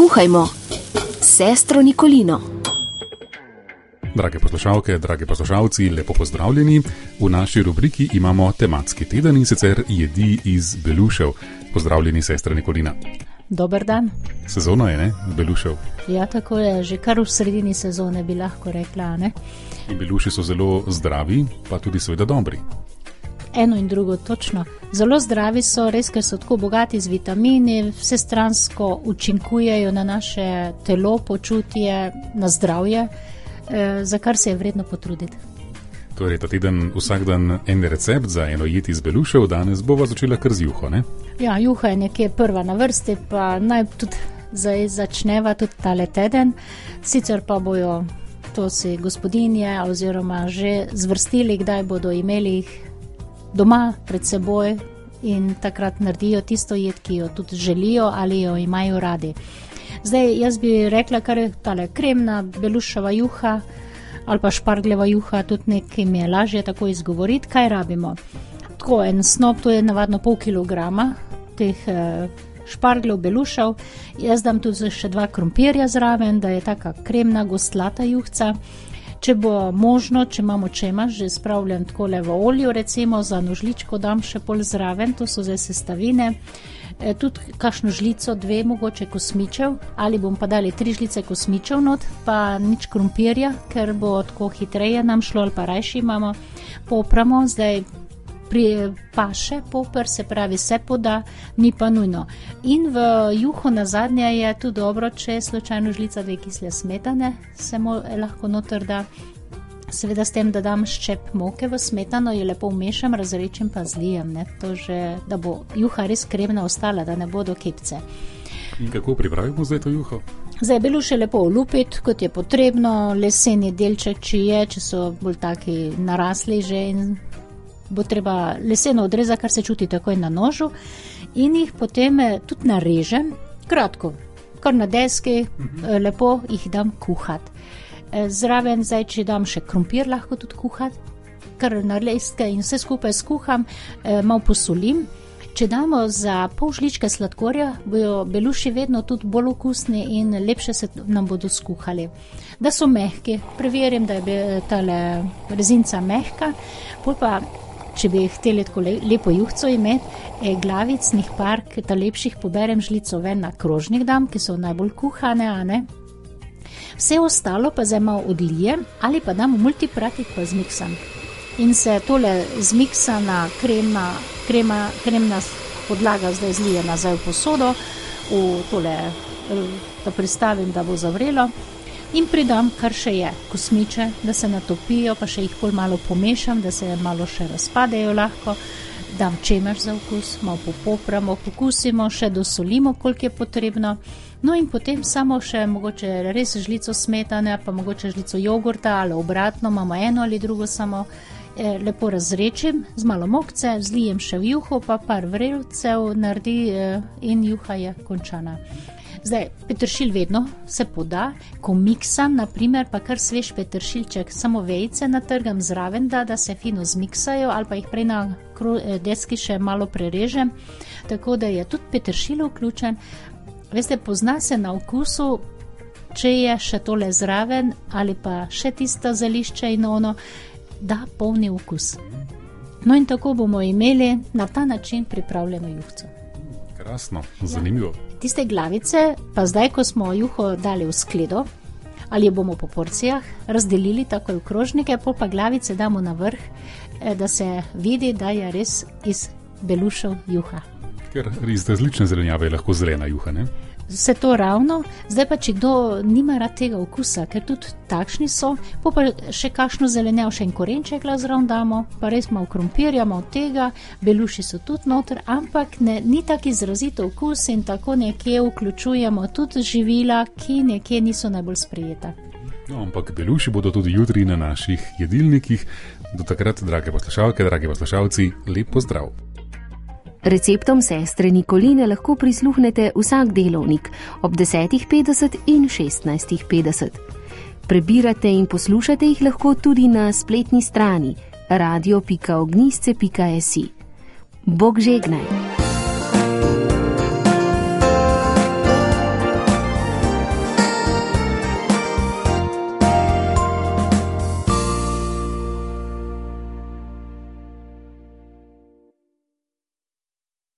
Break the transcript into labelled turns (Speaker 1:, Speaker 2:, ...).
Speaker 1: Kuhajmo s sestro Nikolino.
Speaker 2: Drage poslušalke, dragi poslušalci, lepo pozdravljeni. V naši rubriki imamo tematski teden in sicer jedi iz belušev. Pozdravljeni, sestra Nikolina.
Speaker 3: Dober dan.
Speaker 2: Sezona je, ne? Belušev.
Speaker 3: Ja, tako je. Že kar v sredini sezone bi lahko rekla, ne?
Speaker 2: In beluši so zelo zdravi, pa tudi seveda dobri.
Speaker 3: Eno in drugo, točno. Zelo zdravi so, res, ker so tako bogati z vitamini, vsestransko učinkujejo na naše telo, počutje, na zdravje, za kar se je vredno potruditi.
Speaker 2: Torej, ta teden vsak dan en recept za eno jed iz belušev, danes bova začela kar z juho, ne?
Speaker 3: Ja, juha je nekje prva na vrsti, pa naj tudi zdaj začneva tudi tale teden. Sicer pa bojo to si gospodinje oziroma že zvrstili, kdaj bodo imeli jih doma pred seboj in takrat naredijo tisto jed, ki jo tudi želijo ali jo imajo radi. Zdaj, jaz bi rekla, kar je tale kremna beluševa juha ali pa špargljeva juha, tudi nekaj mi je lažje tako izgovoriti. Kaj rabimo? Tako en snop, to je navadno pol kilograma teh špargljev, belušev. Jaz dam tudi še 2 krompirja zraven, da je taka kremna, gostlata juhca. Če bo možno, če imamo čemaž, že spravljam takole v olju, recimo za nožličko dam še pol zraven, to so zdaj sestavine. Tudi kakšno žlico, 2 mogoče kosmičev, ali bom pa dali 3 žlice kosmičev not, pa nič krompirja, ker bo tako hitreje nam šlo, ali pa rajši imamo. Popramo, zdaj paše poper, se pravi se poda, ni pa nujno. In v juho nazadnje je tudi dobro, če je slučajno žlica 2 kisle smetane, se lahko noter da. Seveda s tem, da dam ščep moke v smetano, jo lepo vmešam, razrečem pa zlijem, ne? To že, da bo juha res kremna ostala, da ne bodo kepce.
Speaker 2: In kako pripravimo zdaj to juho?
Speaker 3: Zdaj beluše lepo olupiti, kot je potrebno, leseni delček, če so bolj taki narasli že, in bo treba leseno odrezati, kar se čuti takoj na nožu, in jih potem tudi narežem, kratko, kar na deski, lepo jih dam kuhati. Zraven zdaj, če dam še krompir, lahko tudi kuhati, kar na leske in vse skupaj skuham, malo posolim. Če damo za pol žličke sladkorja, bojo beluši vedno tudi bolj okusni in lepše se nam bodo skuhali. Da so mehki, preverim, da je tale rezinca mehka, pol pa, če bi hteli tako lepo juhco imeti, glavicnih par, ta lepših poberem žlico ven na krožnik dam, ki so najbolj kuhane, a ne? Vse ostalo pa zdaj malo odlijem ali pa dam v multipratik pa zmiksam. In se tole zmiksana kremna podlaga zdaj zlije nazaj v posodo, da pristavim, da bo zavrelo. In pridam, kar še je, kosmiče, da se natopijo, pa še jih pol malo pomešam, da se malo še razpadejo lahko. Dam čemež za okus, malo popopramo, pokusimo, še dosolimo, koliko je potrebno. No in potem samo še mogoče res žlico smetane, pa mogoče žlico jogurta ali obratno, imamo eno ali drugo samo. Lepo razrečim, z malo mokce, zlijem še v juho, pa par vrelcev naredi in juha je končana. Zdaj, peteršilj vedno se poda, ko miksam, naprimer, pa kar svež peteršiljček, samo vejice natrgam zraven, da se fino zmiksajo, ali pa jih prej na deski še malo prerežem, tako da je tudi peteršilj vključen. Veste, pozna se na okusu, če je še tole zraven, ali pa še tista zelišča in ono, da polni okus. No in tako bomo imeli na ta način pripravljeno juhco.
Speaker 2: Krasno, zanimivo.
Speaker 3: Tiste glavice, pa zdaj, ko smo juho dali v skledo, ali jo bomo po porcijah razdelili tako v krožnike, pol pa glavice damo na vrh, da se vidi, da je res iz belušev juha.
Speaker 2: Ker iz različne zelenjave je lahko zelena juha, ne?
Speaker 3: Vse to ravno, zdaj pa, če kdo nima rad tega okusa, ker tudi takšni so, pa še kakšno zelenjav, še en korenček zraven damo, pa res malo krompirja, malo tega, beluši so tudi noter, ampak ni tak izrazito okus in tako nekje vključujemo tudi živila, ki nekje niso najbolj sprejeta.
Speaker 2: No, ampak beluši bodo tudi jutri na naših jedilnikih. Do takrat, drage poslušalke, dragi poslušalci, lep pozdrav.
Speaker 1: Receptom sestre Nikoline lahko prisluhnete vsak delovnik ob 10.50 in 16.50. Prebirate in poslušate jih lahko tudi na spletni strani radio.ognisce.si. Bog žegnaj!